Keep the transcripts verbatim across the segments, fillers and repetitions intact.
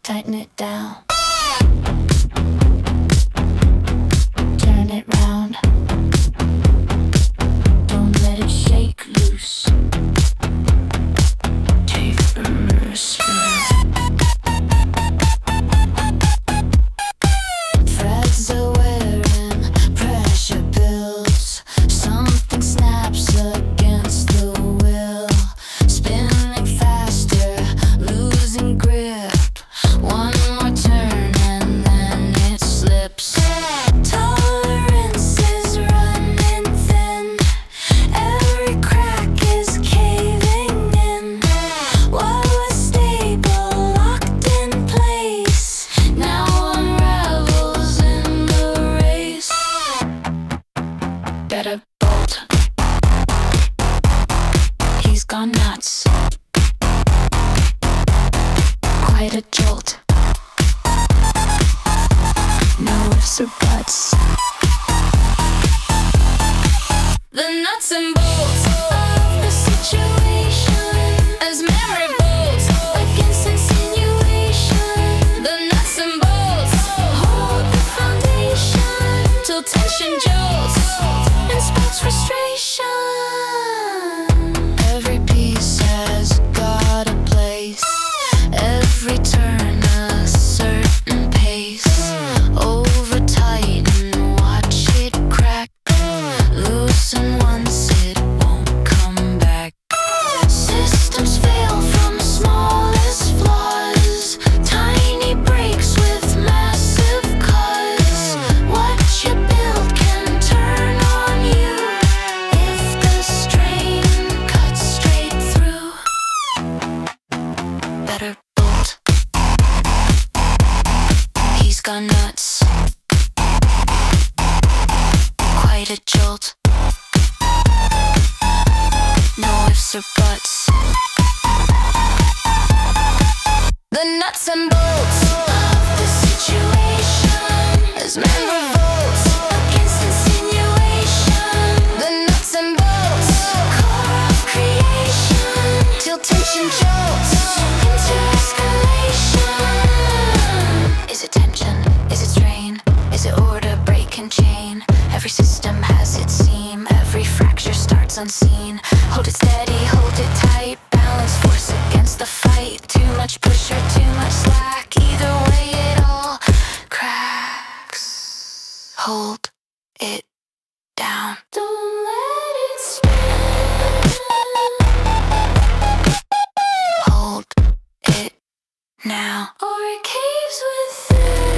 tighten it down. Turn it round. Don't let it shake loose. Take a risk. Threads are wearing, pressure builds. Something snaps against the will. Spinning faster, losing grip. One more turn and then it slips. Tolerance is running thin. Every crack is caving in. What was stable, locked in place, now unravels in the race. Better bolt. He's gone nuts. Quite a jolt. No ifs or buts. The nuts and bolts of the situation, as memory bolts against insinuation. The nuts and bolts hold the foundation till tension jolts and sparks frustration. Every piece has got a place. Every turn a certain pace. Over tighten, watch it crack. Loosen once, it won't come back. Systems fail from smallest flaws. Tiny breaks with massive cause. What you build can turn on you if the strain cuts straight through. Better bolt. He's gone nuts. Quite a jolt. No ifs or buts. The nuts and bolts of the situation, as men revolts against insinuation. The nuts and bolts, core of creation, till tension jolts into escalation. Is it tension? Is it strain? Is it order, break and chain? Every system has its seam. Every fracture starts unseen. Hold it steady, hold it tight. Balance force against the fight. Too much push or too much slack. Either way it all cracks. Hold it down. Don't let it spin. Hold it now, or it caves within.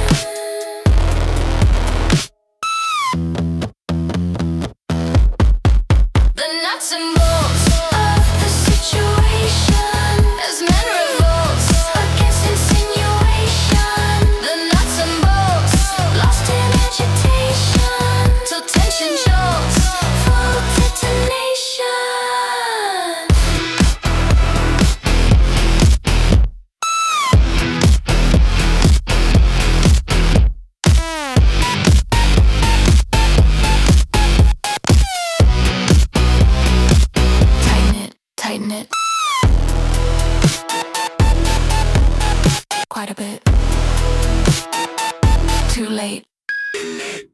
The nuts and bolts of the situation, as men revolts against insinuation. The nuts and bolts, lost in agitation, till tension jolts, full detonation. Tighten it, tighten it. Quite a bit. Too late.